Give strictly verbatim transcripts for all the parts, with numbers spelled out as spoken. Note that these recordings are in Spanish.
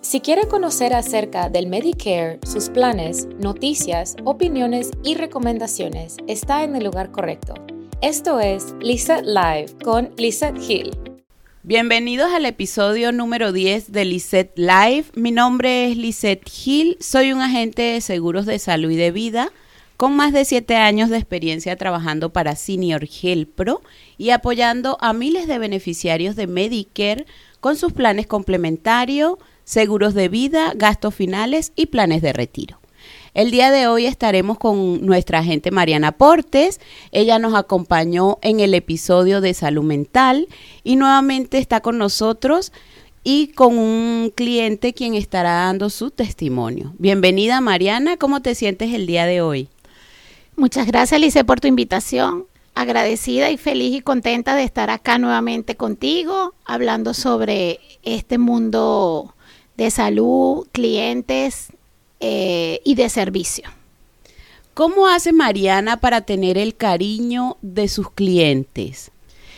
Si quiere conocer acerca del Medicare, sus planes, noticias, opiniones y recomendaciones, está en el lugar correcto. Esto es Lizette Live con Lizette Hill. Bienvenidos al episodio número diez de Lizette Live. Mi nombre es Lizette Hill, soy un agente de seguros de salud y de vida con más de siete años de experiencia trabajando para Senior Health Pro y apoyando a miles de beneficiarios de Medicare con sus planes complementarios, seguros de vida, gastos finales y planes de retiro. El día de hoy estaremos con nuestra agente Mariana Portes. Ella nos acompañó en el episodio de salud mental y nuevamente está con nosotros y con un cliente quien estará dando su testimonio. Bienvenida, Mariana, ¿cómo te sientes el día de hoy? Muchas gracias, Lice, por tu invitación. Agradecida y feliz y contenta de estar acá nuevamente contigo, hablando sobre este mundo de salud, clientes eh, y de servicio. ¿Cómo hace Mariana para tener el cariño de sus clientes?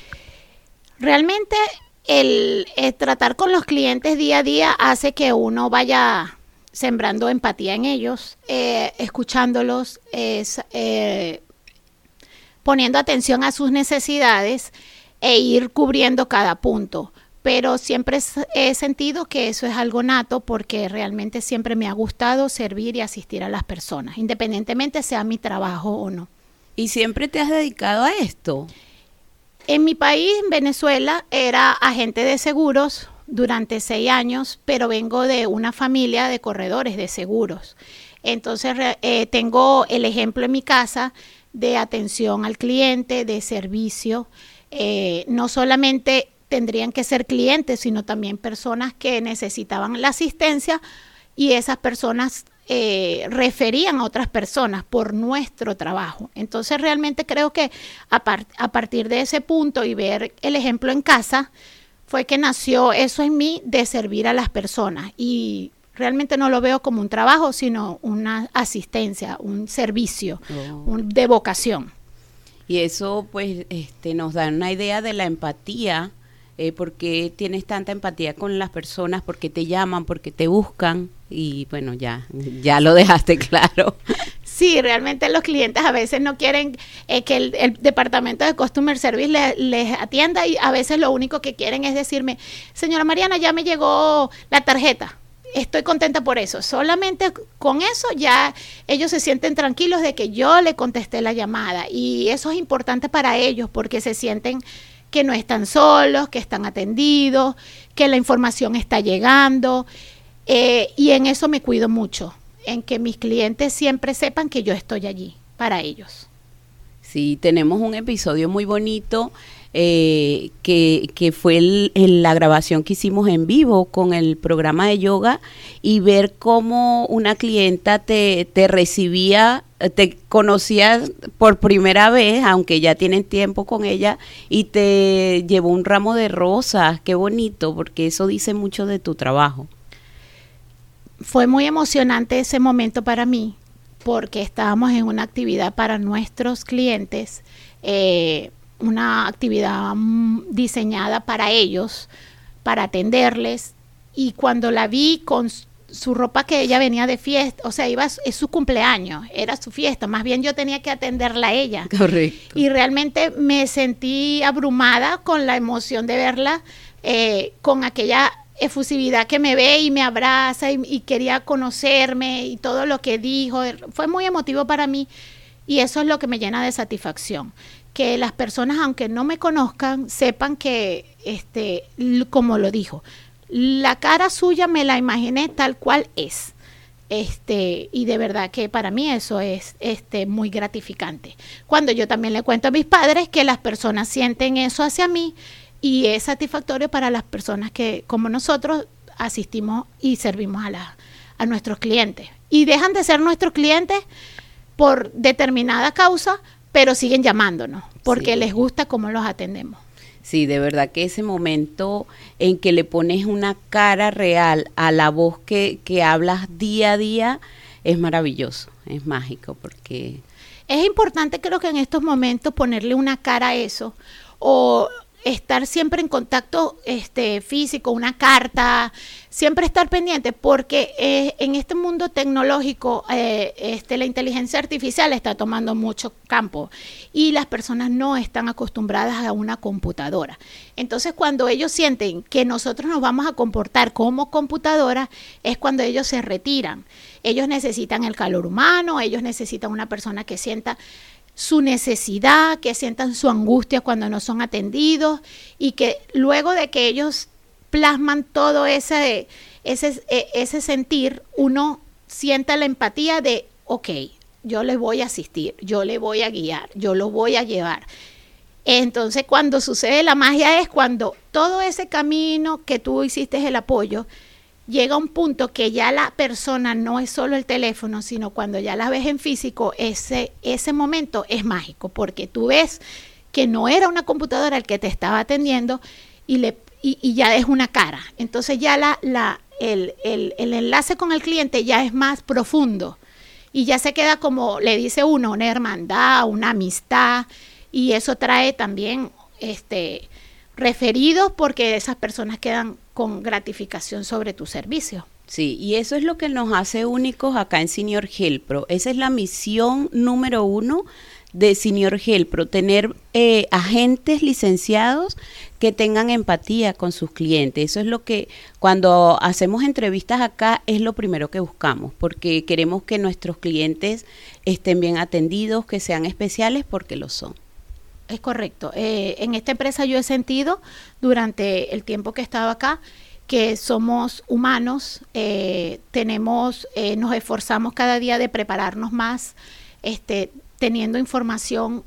Realmente el, el tratar con los clientes día a día hace que uno vaya sembrando empatía en ellos, eh, escuchándolos, eh, eh, poniendo atención a sus necesidades e ir cubriendo cada punto. Pero siempre he sentido que eso es algo nato porque realmente siempre me ha gustado servir y asistir a las personas, independientemente sea mi trabajo o no. ¿Y siempre te has dedicado a esto? En mi país, en Venezuela, era agente de seguros durante seis años, pero vengo de una familia de corredores de seguros. Entonces eh, tengo el ejemplo en mi casa de atención al cliente, de servicio, eh, no solamente tendrían que ser clientes, sino también personas que necesitaban la asistencia y esas personas eh, referían a otras personas por nuestro trabajo. Entonces realmente creo que a, par- a partir de ese punto y ver el ejemplo en casa, fue que nació eso en mí de servir a las personas y realmente no lo veo como un trabajo, sino una asistencia, un servicio, oh. un, de vocación. Y eso pues este, nos da una idea de la empatía. Eh, porque tienes tanta empatía con las personas, porque te llaman, porque te buscan y bueno, ya, ya lo dejaste claro. Sí, realmente los clientes a veces no quieren eh, que el, el departamento de Customer Service le, les atienda y a veces lo único que quieren es decirme, señora Mariana, ya me llegó la tarjeta. Estoy contenta por eso. Solamente con eso ya ellos se sienten tranquilos de que yo le contesté la llamada y eso es importante para ellos porque se sienten que no están solos, que están atendidos, que la información está llegando eh, y en eso me cuido mucho, en que mis clientes siempre sepan que yo estoy allí para ellos. Sí, tenemos un episodio muy bonito eh, que, que fue el, el, la grabación que hicimos en vivo con el programa de yoga y ver cómo una clienta te, te recibía, te conocía por primera vez, aunque ya tienen tiempo con ella, y te llevó un ramo de rosas. Qué bonito, porque eso dice mucho de tu trabajo. Fue muy emocionante ese momento para mí, porque estábamos en una actividad para nuestros clientes, eh, una actividad diseñada para ellos, para atenderles, y cuando la vi con su ropa que ella venía de fiesta, o sea, iba, es su cumpleaños, era su fiesta, más bien yo tenía que atenderla a ella. Correcto. Y realmente me sentí abrumada con la emoción de verla, eh, con aquella efusividad que me ve y me abraza y, y quería conocerme y todo lo que dijo, fue muy emotivo para mí y eso es lo que me llena de satisfacción, que las personas, aunque no me conozcan, sepan que, este, como lo dijo, la cara suya me la imaginé tal cual es. Este, y de verdad que para mí eso es este, muy gratificante. Cuando yo también le cuento a mis padres que las personas sienten eso hacia mí y es satisfactorio para las personas que, como nosotros, asistimos y servimos a, la, a nuestros clientes. Y dejan de ser nuestros clientes por determinada causa, pero siguen llamándonos porque sí. Les gusta cómo los atendemos. Sí, de verdad que ese momento en que le pones una cara real a la voz que, que hablas día a día es maravilloso, es mágico porque... Es importante creo que en estos momentos ponerle una cara a eso o estar siempre en contacto este, físico, una carta, siempre estar pendiente, porque eh, en este mundo tecnológico eh, este, la inteligencia artificial está tomando mucho campo y las personas no están acostumbradas a una computadora. Entonces, cuando ellos sienten que nosotros nos vamos a comportar como computadora, es cuando ellos se retiran. Ellos necesitan el calor humano, ellos necesitan una persona que sienta su necesidad, que sientan su angustia cuando no son atendidos y que luego de que ellos plasman todo ese, ese, ese sentir, uno sienta la empatía de, ok, yo les voy a asistir, yo les voy a guiar, yo los voy a llevar. Entonces, cuando sucede la magia es cuando todo ese camino que tú hiciste el apoyo, llega a un punto que ya la persona no es solo el teléfono, sino cuando ya la ves en físico, ese, ese momento es mágico, porque tú ves que no era una computadora el que te estaba atendiendo y, le, y, y ya es una cara. Entonces ya la, la, el, el, el enlace con el cliente ya es más profundo y ya se queda, como le dice uno, una hermandad, una amistad, y eso trae también este, referidos, porque esas personas quedan con gratificación sobre tu servicio. Sí, y eso es lo que nos hace únicos acá en Senior HealthPro. Esa es la misión número uno de Senior HealthPro, tener eh, agentes licenciados que tengan empatía con sus clientes. Eso es lo que cuando hacemos entrevistas acá es lo primero que buscamos, porque queremos que nuestros clientes estén bien atendidos, que sean especiales, porque lo son. Es correcto. Eh, en esta empresa yo he sentido durante el tiempo que he estado acá que somos humanos, eh, tenemos, eh, nos esforzamos cada día de prepararnos más, este, teniendo información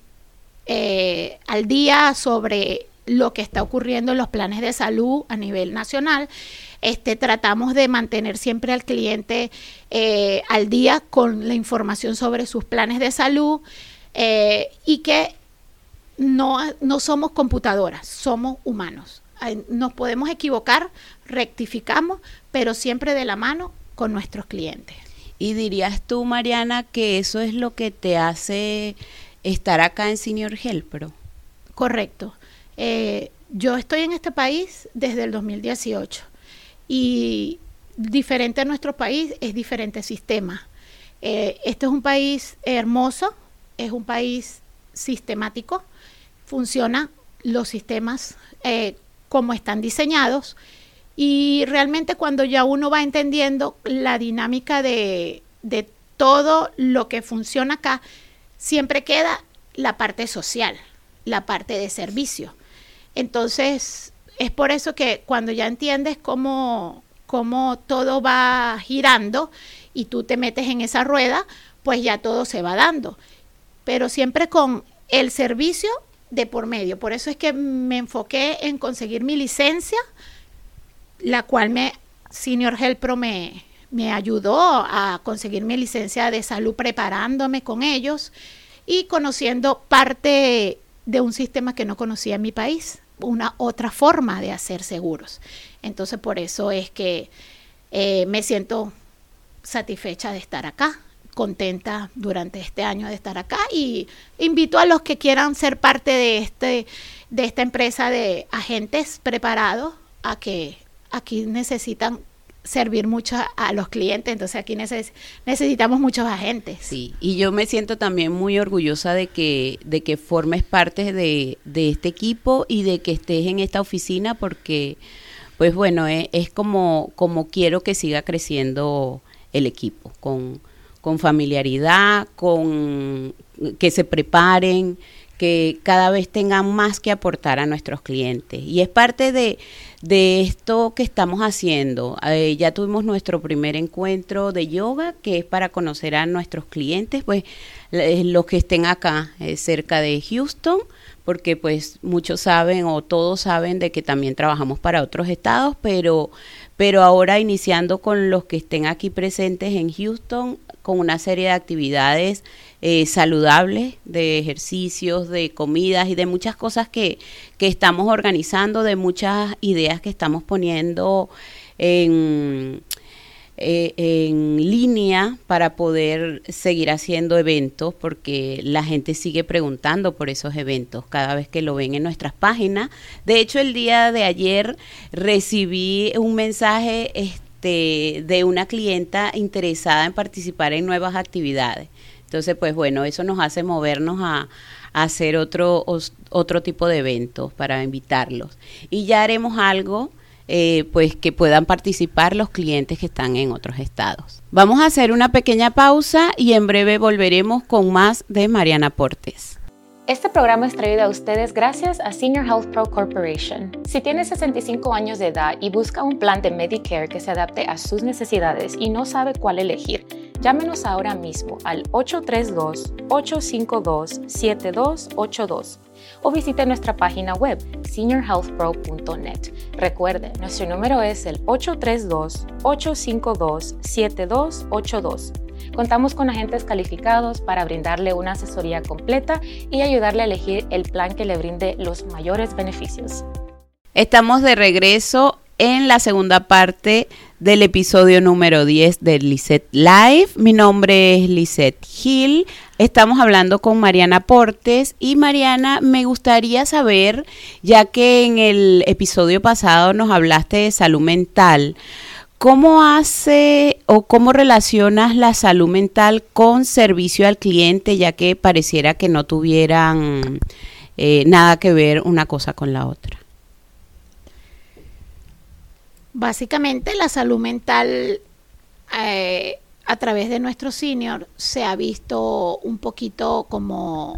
eh, al día sobre lo que está ocurriendo en los planes de salud a nivel nacional. Este, tratamos de mantener siempre al cliente eh, al día con la información sobre sus planes de salud eh, y que No, no somos computadoras, somos humanos. Nos podemos equivocar, rectificamos, pero siempre de la mano con nuestros clientes. ¿Y dirías tú, Mariana, que eso es lo que te hace estar acá en Senior HealthPro? Correcto. Eh, yo estoy en este país desde el dos mil dieciocho y diferente a nuestro país es diferente sistema. Eh, este es un país hermoso, es un país sistemático. Funcionan los sistemas eh, como están diseñados y realmente cuando ya uno va entendiendo la dinámica de, de todo lo que funciona acá, siempre queda la parte social, la parte de servicio. Entonces, es por eso que cuando ya entiendes cómo, cómo todo va girando y tú te metes en esa rueda, pues ya todo se va dando. Pero siempre con el servicio de por medio. Por eso es que me enfoqué en conseguir mi licencia, la cual me Senior HealthPro me, me ayudó a conseguir mi licencia de salud, preparándome con ellos y conociendo parte de un sistema que no conocía en mi país, una otra forma de hacer seguros. Entonces, por eso es que eh, me siento satisfecha de estar acá, contenta durante este año de estar acá, y invito a los que quieran ser parte de este de esta empresa de agentes preparados a que aquí necesitan servir mucho a los clientes, entonces aquí neces necesitamos muchos agentes. Sí, y yo me siento también muy orgullosa de que de que formes parte de, de este equipo y de que estés en esta oficina, porque pues bueno, es, es como, como quiero que siga creciendo el equipo, con con familiaridad, con que se preparen, que cada vez tengan más que aportar a nuestros clientes. Y es parte de, de esto que estamos haciendo. Eh, ya tuvimos nuestro primer encuentro de yoga, que es para conocer a nuestros clientes, pues eh, los que estén acá eh, cerca de Houston, porque pues muchos saben o todos saben de que también trabajamos para otros estados, pero, pero ahora iniciando con los que estén aquí presentes en Houston, con una serie de actividades eh, saludables, de ejercicios, de comidas y de muchas cosas que, que estamos organizando, de muchas ideas que estamos poniendo en, eh, en línea para poder seguir haciendo eventos, porque la gente sigue preguntando por esos eventos cada vez que lo ven en nuestras páginas. De hecho, el día de ayer recibí un mensaje este, de una clienta interesada en participar en nuevas actividades. Entonces, pues bueno, eso nos hace movernos a, a hacer otro, otro tipo de eventos para invitarlos. Y ya haremos algo Eh, pues que puedan participar los clientes que están en otros estados. Vamos a hacer una pequeña pausa y en breve volveremos con más de Mariana Portes. Este programa es traído a ustedes gracias a Senior Health Pro Corporation. Si tiene sesenta y cinco años de edad y busca un plan de Medicare que se adapte a sus necesidades y no sabe cuál elegir, llámenos ahora mismo al ocho tres dos, ocho cinco dos, siete dos ocho dos o visite nuestra página web senior health pro punto net. Recuerde, nuestro número es el ocho tres dos, ocho cinco dos, siete dos ocho dos. Contamos con agentes calificados para brindarle una asesoría completa y ayudarle a elegir el plan que le brinde los mayores beneficios. Estamos de regreso en la segunda parte del episodio número diez de Lisette Live. Mi nombre es Lisette Hill. Estamos hablando con Mariana Portes y Mariana, me gustaría saber, ya que en el episodio pasado nos hablaste de salud mental, ¿cómo hace o cómo relacionas la salud mental con servicio al cliente, ya que pareciera que no tuvieran eh, nada que ver una cosa con la otra? Básicamente la salud mental eh, a través de nuestro senior se ha visto un poquito como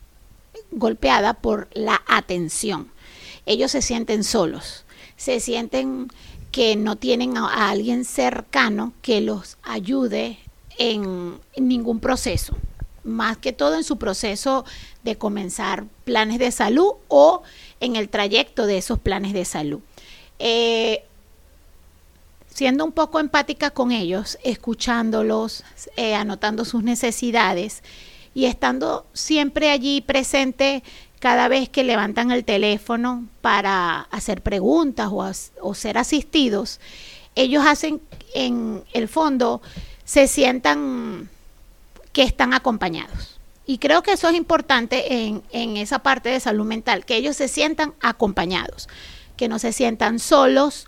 golpeada por la atención. Ellos se sienten solos, se sienten que no tienen a, a alguien cercano que los ayude en, en ningún proceso, más que todo en su proceso de comenzar planes de salud o en el trayecto de esos planes de salud. Eh, siendo un poco empática con ellos, escuchándolos, eh, anotando sus necesidades y estando siempre allí presente cada vez que levantan el teléfono para hacer preguntas o, as, o ser asistidos, ellos hacen en el fondo, se sientan que están acompañados. Y creo que eso es importante en, en esa parte de salud mental, que ellos se sientan acompañados, que no se sientan solos,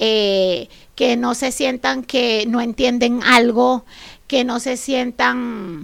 eh, que no se sientan que no entienden algo, que no se sientan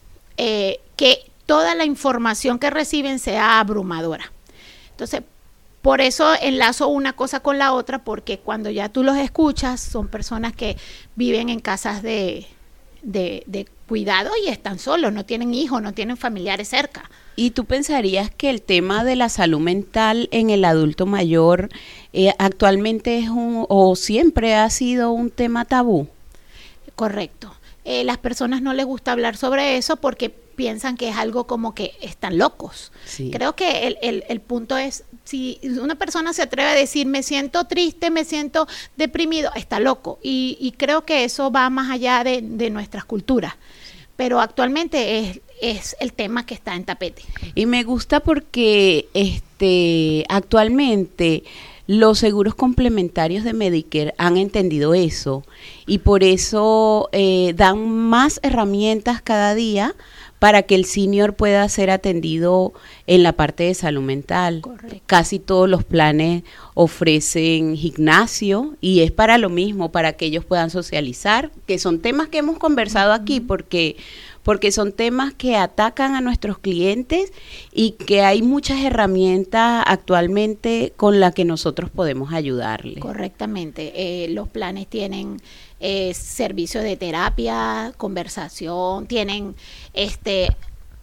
eh, que toda la información que reciben sea abrumadora. Entonces, por eso enlazo una cosa con la otra, porque cuando ya tú los escuchas, son personas que viven en casas de, de, de cuidado y están solos, no tienen hijos, no tienen familiares cerca. ¿Y tú pensarías que el tema de la salud mental en el adulto mayor eh, actualmente es un, o siempre ha sido un tema tabú? Correcto. Eh, las personas no les gusta hablar sobre eso porque piensan que es algo como que están locos. Sí. Creo que el, el, el punto es, si una persona se atreve a decir, me siento triste, me siento deprimido, está loco. Y, y creo que eso va más allá de, de nuestras culturas. Pero actualmente es, es el tema que está en tapete. Y me gusta porque este actualmente los seguros complementarios de Medicare han entendido eso y por eso eh, dan más herramientas cada día para que el senior pueda ser atendido en la parte de salud mental. Correcto. Casi todos los planes ofrecen gimnasio y es para lo mismo, para que ellos puedan socializar, que son temas que hemos conversado aquí porque, porque son temas que atacan a nuestros clientes y que hay muchas herramientas actualmente con las que nosotros podemos ayudarles. Correctamente. Eh, los planes tienen eh, servicios de terapia, conversación, tienen este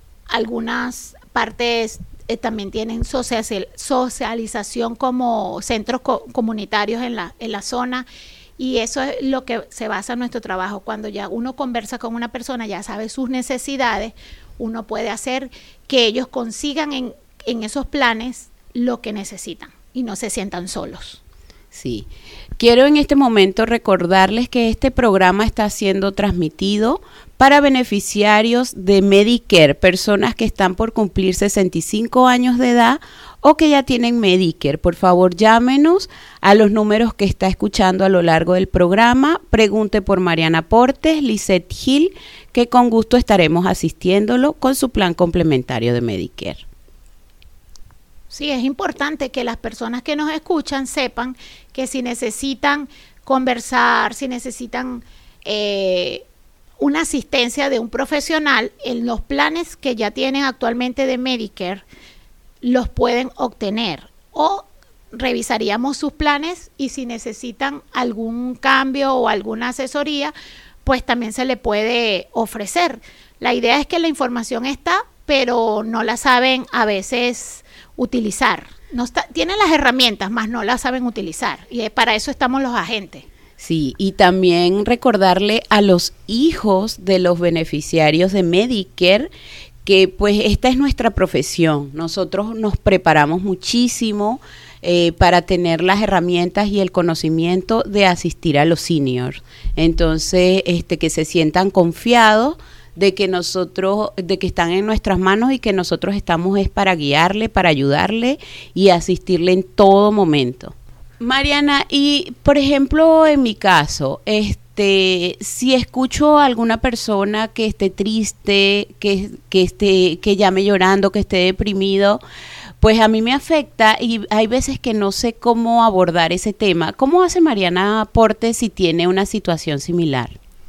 algunas partes eh, también tienen social, socialización como centros co- comunitarios en la en la zona y eso es lo que se basa en nuestro trabajo. Cuando ya uno conversa con una persona, ya sabe sus necesidades, uno puede hacer que ellos consigan en, en esos planes lo que necesitan y no se sientan solos. Sí, quiero en este momento recordarles que este programa está siendo transmitido para beneficiarios de Medicare, personas que están por cumplir sesenta y cinco años de edad o que ya tienen Medicare. Por favor, llámenos a los números que está escuchando a lo largo del programa. Pregunte por Mariana Portes, Lisette Gil, que con gusto estaremos asistiéndolo con su plan complementario de Medicare. Sí, es importante que las personas que nos escuchan sepan que si necesitan conversar, si necesitan eh, una asistencia de un profesional, en los planes que ya tienen actualmente de Medicare, los pueden obtener. O revisaríamos sus planes y si necesitan algún cambio o alguna asesoría, pues también se le puede ofrecer. La idea es que la información está, pero no la saben a veces utilizar. No está, tienen las herramientas, más no las saben utilizar. Y para eso estamos los agentes. Sí, y también recordarle a los hijos de los beneficiarios de Medicare que pues esta es nuestra profesión. Nosotros nos preparamos muchísimo eh, para tener las herramientas y el conocimiento de asistir a los seniors. Entonces, este, que se sientan confiados de que nosotros, de que están en nuestras manos y que nosotros estamos es para guiarle, para ayudarle y asistirle en todo momento. Mariana, y por ejemplo, en mi caso, este, si escucho a alguna persona que esté triste, que, que esté, que llame llorando, que esté deprimido, pues a mí me afecta y hay veces que no sé cómo abordar ese tema. ¿Cómo hace Mariana Portes si tiene una situación similar?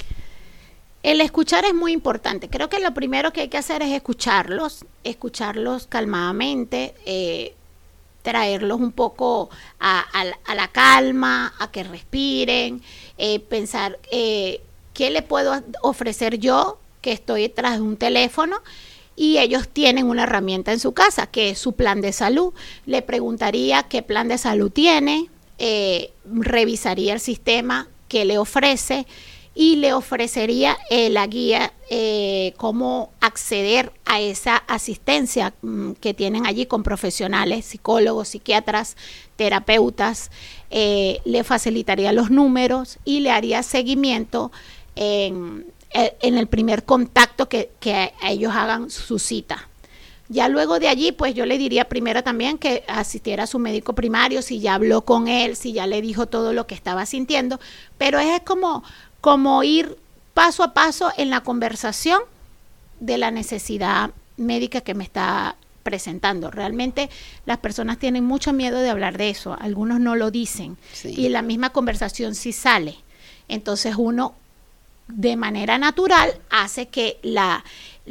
El escuchar es muy importante. Creo que lo primero que hay que hacer es escucharlos, escucharlos calmadamente, eh, traerlos un poco a, a, a la calma, a que respiren, eh, pensar eh, qué le puedo ofrecer yo que estoy tras de un teléfono y ellos tienen una herramienta en su casa que es su plan de salud. Le preguntaría qué plan de salud tiene, eh, revisaría el sistema que le ofrece y le ofrecería eh, la guía, eh, cómo acceder a esa asistencia mm, que tienen allí con profesionales, psicólogos, psiquiatras, terapeutas. Eh, le facilitaría los números y le haría seguimiento en, en el primer contacto que, que ellos hagan su cita. Ya luego de allí, pues yo le diría primero también que asistiera a su médico primario, si ya habló con él, si ya le dijo todo lo que estaba sintiendo, pero es como... como ir paso a paso en la conversación de la necesidad médica que me está presentando. Realmente las personas tienen mucho miedo de hablar de eso, algunos no lo dicen, sí. Y la misma conversación sí sale. Entonces uno de manera natural hace que la,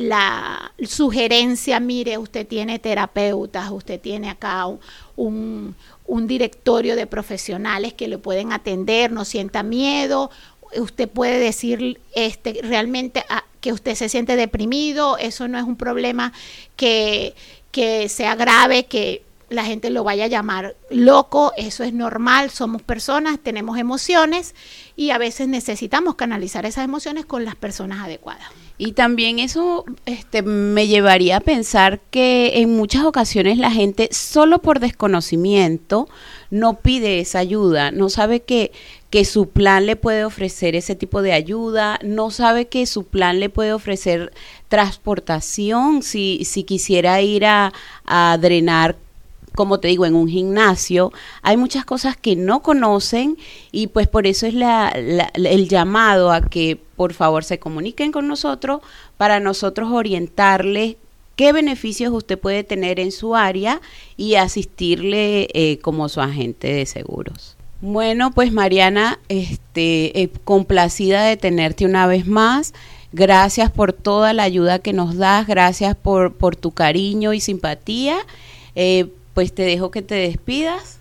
la sugerencia, mire, usted tiene terapeutas, usted tiene acá un, un, un directorio de profesionales que le pueden atender, no sienta miedo. Usted puede decir este, realmente a, que usted se siente deprimido, eso no es un problema que, que sea grave, que la gente lo vaya a llamar loco, eso es normal, somos personas, tenemos emociones y a veces necesitamos canalizar esas emociones con las personas adecuadas. Y también eso este, me llevaría a pensar que en muchas ocasiones la gente solo por desconocimiento no pide esa ayuda, no sabe que, que su plan le puede ofrecer ese tipo de ayuda, no sabe que su plan le puede ofrecer transportación si, si quisiera ir a, a drenar, como te digo, en un gimnasio. Hay muchas cosas que no conocen y pues por eso es la, la, el llamado a que por favor se comuniquen con nosotros para nosotros orientarles qué beneficios usted puede tener en su área y asistirle eh, como su agente de seguros. Bueno, pues Mariana, este, eh, complacida de tenerte una vez más. Gracias por toda la ayuda que nos das, gracias por, por tu cariño y simpatía. Eh, Pues te dejo que te despidas.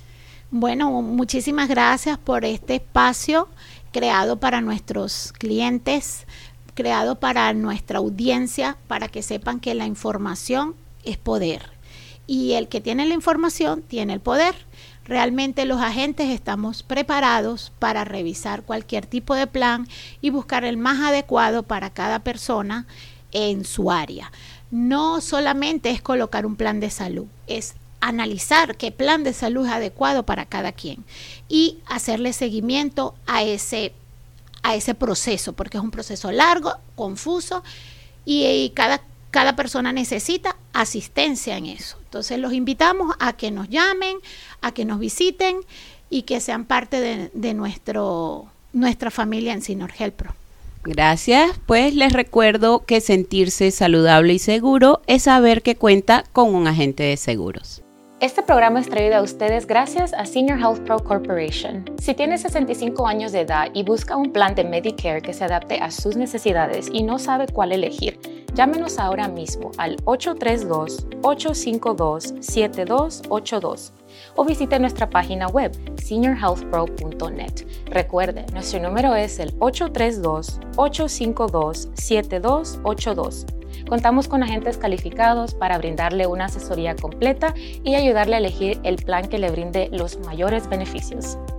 Bueno, muchísimas gracias por este espacio creado para nuestros clientes, creado para nuestra audiencia, para que sepan que la información es poder. Y el que tiene la información tiene el poder. Realmente los agentes estamos preparados para revisar cualquier tipo de plan y buscar el más adecuado para cada persona en su área. No solamente es colocar un plan de salud, es analizar qué plan de salud es adecuado para cada quien y hacerle seguimiento a ese, a ese proceso, porque es un proceso largo, confuso y, y cada cada persona necesita asistencia en eso. Entonces los invitamos a que nos llamen, a que nos visiten y que sean parte de, de nuestro, nuestra familia en Senior Health Pro. Gracias, pues les recuerdo que sentirse saludable y seguro es saber que cuenta con un agente de seguros. Este programa es traído a ustedes gracias a Senior Health Pro Corporation. Si tiene sesenta y cinco años de edad y busca un plan de Medicare que se adapte a sus necesidades y no sabe cuál elegir, llámenos ahora mismo al ocho tres dos, ocho cinco dos, siete dos ocho dos o visite nuestra página web senior health pro punto net. Recuerde, nuestro número es el ocho tres dos, ocho cinco dos, siete dos ocho dos. Contamos con agentes calificados para brindarle una asesoría completa y ayudarle a elegir el plan que le brinde los mayores beneficios.